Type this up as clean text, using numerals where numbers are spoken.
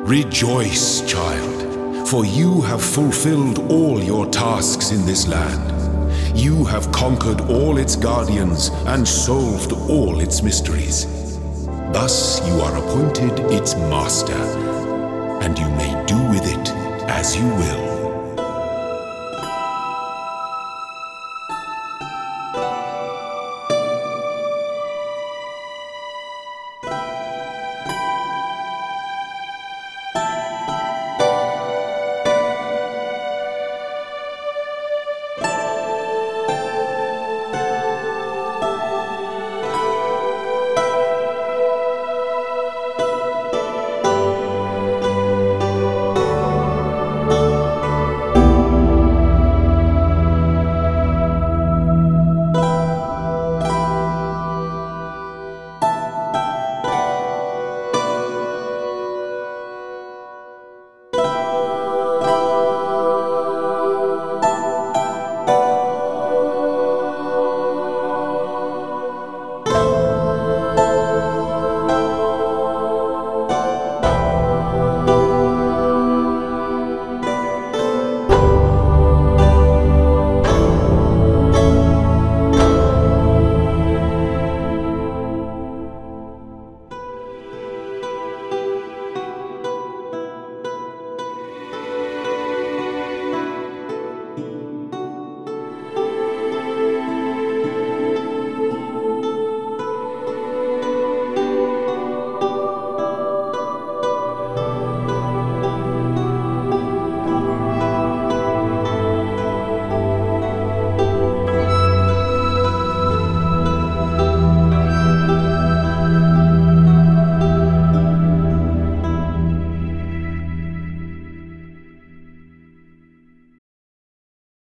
Rejoice, child, for you have fulfilled all your tasks in this land. You have conquered all its guardians and solved all its mysteries. Thus you are appointed its master, and you may do with it as you will.